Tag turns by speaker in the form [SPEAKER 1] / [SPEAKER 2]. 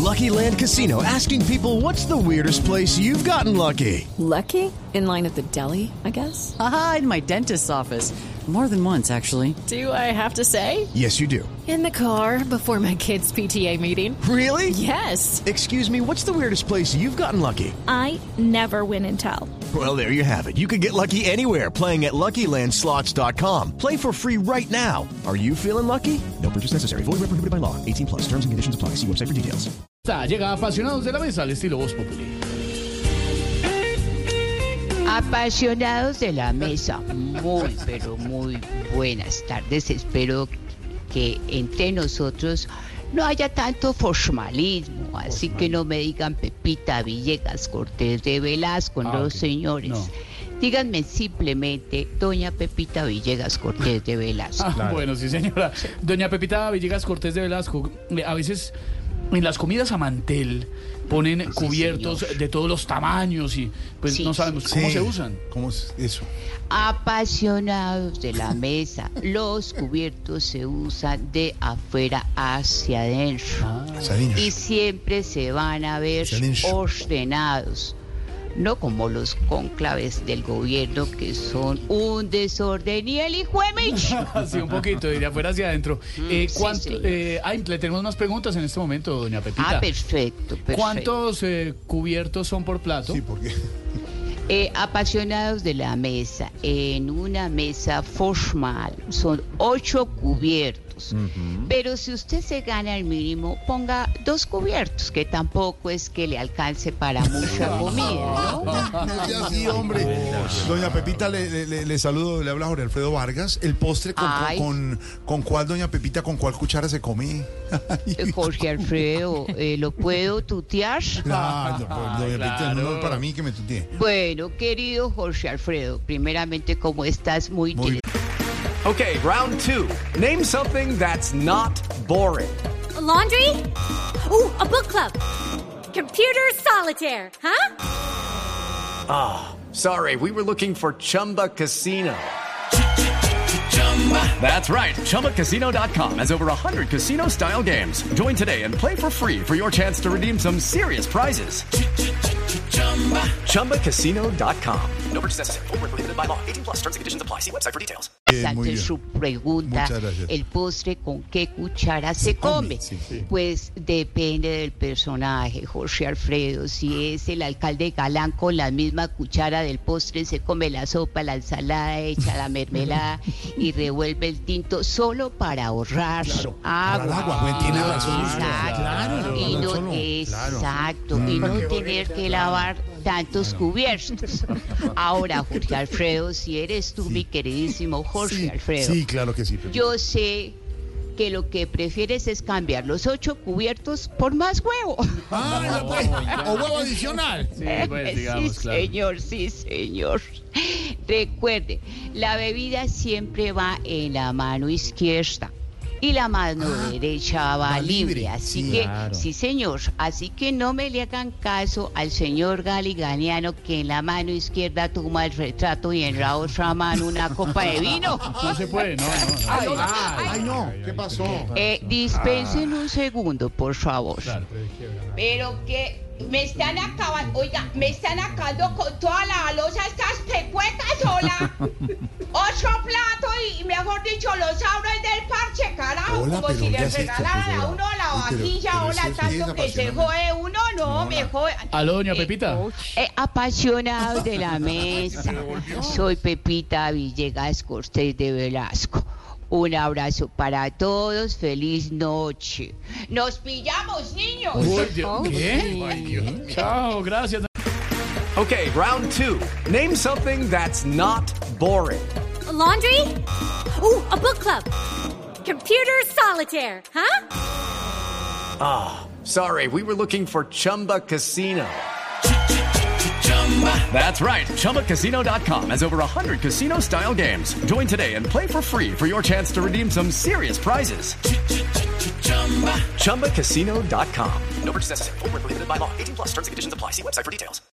[SPEAKER 1] Lucky Land Casino, asking people, what's the weirdest place you've gotten lucky?
[SPEAKER 2] Lucky? In line at the deli, I guess?
[SPEAKER 3] Aha, in my dentist's office. More than once, actually.
[SPEAKER 2] Do I have to say?
[SPEAKER 1] Yes, you do.
[SPEAKER 2] In the car before my kids' PTA meeting.
[SPEAKER 1] Really?
[SPEAKER 2] Yes.
[SPEAKER 1] Excuse me, what's the weirdest place you've gotten lucky?
[SPEAKER 4] I never win and tell.
[SPEAKER 1] Well, there you have it. You can get lucky anywhere, playing at LuckyLandSlots.com. Play for free right now. Are you feeling lucky? No purchase necessary. Void where prohibited by law. 18 plus. Terms and conditions apply. See website for details.
[SPEAKER 5] Llega Apasionados de la Mesa al estilo Voz Populi.
[SPEAKER 6] Apasionados de la Mesa, muy, pero muy buenas tardes. Espero que entre nosotros no haya tanto formalismo, así que no me digan Pepita Villegas Cortés de Velasco, no, señores. No. Díganme simplemente doña Pepita Villegas Cortés de Velasco.
[SPEAKER 5] Claro. Bueno, sí, señora. Doña Pepita Villegas Cortés de Velasco, a veces en las comidas a mantel ponen cubiertos de todos los tamaños y pues no sabemos cómo se usan.
[SPEAKER 7] ¿Cómo es eso?
[SPEAKER 6] Apasionados de la mesa, los cubiertos se usan de afuera hacia adentro y siempre se van a ver ordenados. No como los cónclaves del gobierno que son un desorden y el hijo de Mitch.
[SPEAKER 5] Sí, un poquito, de afuera hacia adentro. Le tenemos más preguntas en este momento, doña Pepita.
[SPEAKER 6] Perfecto.
[SPEAKER 5] ¿Cuántos cubiertos son por plato?
[SPEAKER 7] Sí, porque...
[SPEAKER 6] apasionados de la mesa, en una mesa formal son 8 cubiertos. Pero si usted se gana el mínimo, ponga 2 cubiertos, que tampoco es que le alcance para mucha comida, ¿no?
[SPEAKER 7] No sea así, hombre. Doña Pepita, le saludo, le habla Jorge Alfredo Vargas. El postre con cuál, doña Pepita, con cuál cuchara se come.
[SPEAKER 6] Jorge Alfredo, ¿lo puedo tutear?
[SPEAKER 7] Claro, doña Pepita, no para mí que me tutee.
[SPEAKER 6] Bueno, querido Jorge Alfredo, primeramente, ¿cómo estás? Muy bien.
[SPEAKER 8] Okay, round 2. Name something that's not boring.
[SPEAKER 4] A laundry? Ooh, a book club. Computer solitaire, huh?
[SPEAKER 8] Sorry, we were looking for Chumba Casino. That's right. ChumbaCasino.com has over 100 casino-style games. Join today and play for free for your chance to redeem some serious prizes. ChumbaCasino.com. No purchase necessary. Void where prohibited by law. 18 plus. Terms and conditions apply. See website for details.
[SPEAKER 6] Ante su pregunta, ¿el postre con qué cuchara se come? Sí. Pues depende del personaje, Jorge Alfredo. Si es el alcalde Galán, con la misma cuchara del postre se come la sopa, la ensalada, echa la mermelada y revuelve el tinto solo para ahorrar agua.
[SPEAKER 7] Tiene razón.
[SPEAKER 6] Exacto. Y no tener que lavar tantos cubiertos. Ahora, Jorge Alfredo, si eres tú, mi queridísimo Jorge Alfredo.
[SPEAKER 7] Sí, claro que sí.
[SPEAKER 6] Yo sé que lo que prefieres es cambiar los 8 cubiertos por más huevo.
[SPEAKER 7] O huevo adicional.
[SPEAKER 5] Sí, pues, digamos, claro.
[SPEAKER 6] Sí, señor. Recuerde, la bebida siempre va en la mano izquierda y la mano derecha va libre. Así que, sí, señor. Así que no me le hagan caso al señor Galiganiano, que en la mano izquierda toma el retrato y en la otra mano una copa de vino.
[SPEAKER 5] No se puede, no.
[SPEAKER 7] Ay, no. ¿Qué pasó?
[SPEAKER 6] Dispensen un segundo, por favor. Claro, pero que me están acabando, me están acabando con toda la loza estas pecuecas, hola. 8 platos y, mejor dicho, los abro del parche, carajo. Como si le regalaran a uno la vajilla, tanto que se jode uno, no, me jode.
[SPEAKER 5] ¿Aló, doña Pepita?
[SPEAKER 6] Apasionados de la mesa. Soy Pepita Villegas Cortés de Velasco. Un abrazo para todos, feliz noche. ¡Nos pillamos, niños!
[SPEAKER 5] ¿Qué? Chao, gracias.
[SPEAKER 8] Okay, round 2. Name something that's not boring.
[SPEAKER 4] A laundry? Ooh, a book club. Computer solitaire, huh?
[SPEAKER 8] Sorry, we were looking for Chumba Casino. That's right. ChumbaCasino.com has over 100 casino-style games. Join today and play for free for your chance to redeem some serious prizes. ChumbaCasino.com. No purchase necessary. Void where prohibited by law. 18 plus. Terms and conditions apply. See website for details.